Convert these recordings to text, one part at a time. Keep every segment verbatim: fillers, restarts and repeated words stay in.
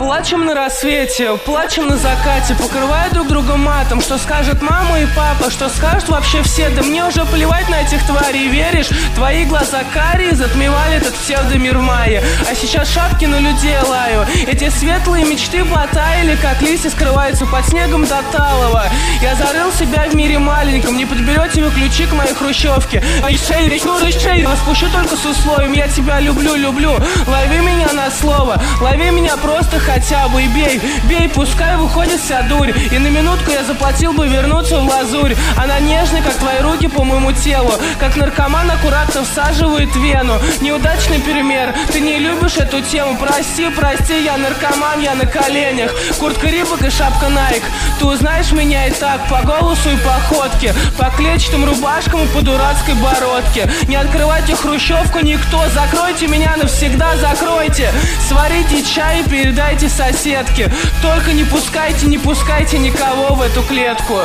Плачем на рассвете, плачем на закате, покрывая друг друга матом. Что скажет мама и папа, что скажут вообще все? Да мне уже плевать на этих тварей, веришь? Твои глаза карие затмевали этот псевдомир майя. А сейчас шапки на людей лаю. Эти светлые мечты потаяли, как листья скрываются под снегом до талого. Я зарыл себя в мире маленьком, не подберете вы ключи к моей хрущевке. Распущу только с условием, я тебя люблю, люблю. Лови меня на слово, лови меня просто хотя бы и бей. Бей, пускай выходит вся дурь. И на минутку я заплатил бы вернуться в лазурь. Она нежная, как твои руки по моему телу. Как наркоман аккуратно всаживает вену. Неудачный пример, ты не любишь эту тему. Прости, прости, я наркоман, я на коленях. Куртка Рибок и шапка Найк. Ты узнаешь меня и так, по голосу и походке, по клетчатым рубашкам и по дурацкой бородке. Не открывайте хрущевку никто, закройте меня навсегда, закройте. Сварите чай и передайте соседке. Только не пускайте, не пускайте никого в эту клетку.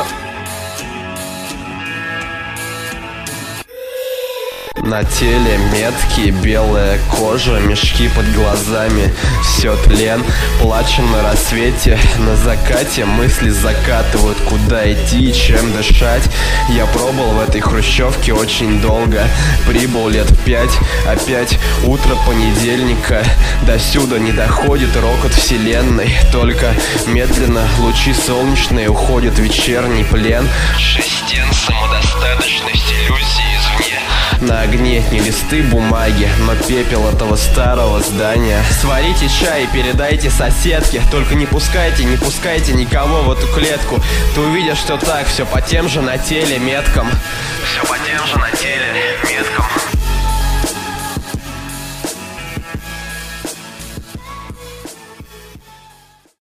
На теле метки, белая кожа, мешки под глазами, все тлен. Плачем на рассвете, на закате мысли закатывают, куда идти и чем дышать. Я пробыл в этой хрущевке очень долго, прибыл лет в пять, опять утро понедельника. До сюда не доходит рокот вселенной, только медленно лучи солнечные уходят в вечерний плен. Шесть стен самодостаточность, иллюзии извне. На огне не листы бумаги, но пепел этого старого здания. Сварите чай и передайте соседке. Только не пускайте, не пускайте никого в эту клетку. Ты увидишь, что так, все по тем же на теле меткам. Все по тем же на теле меткам.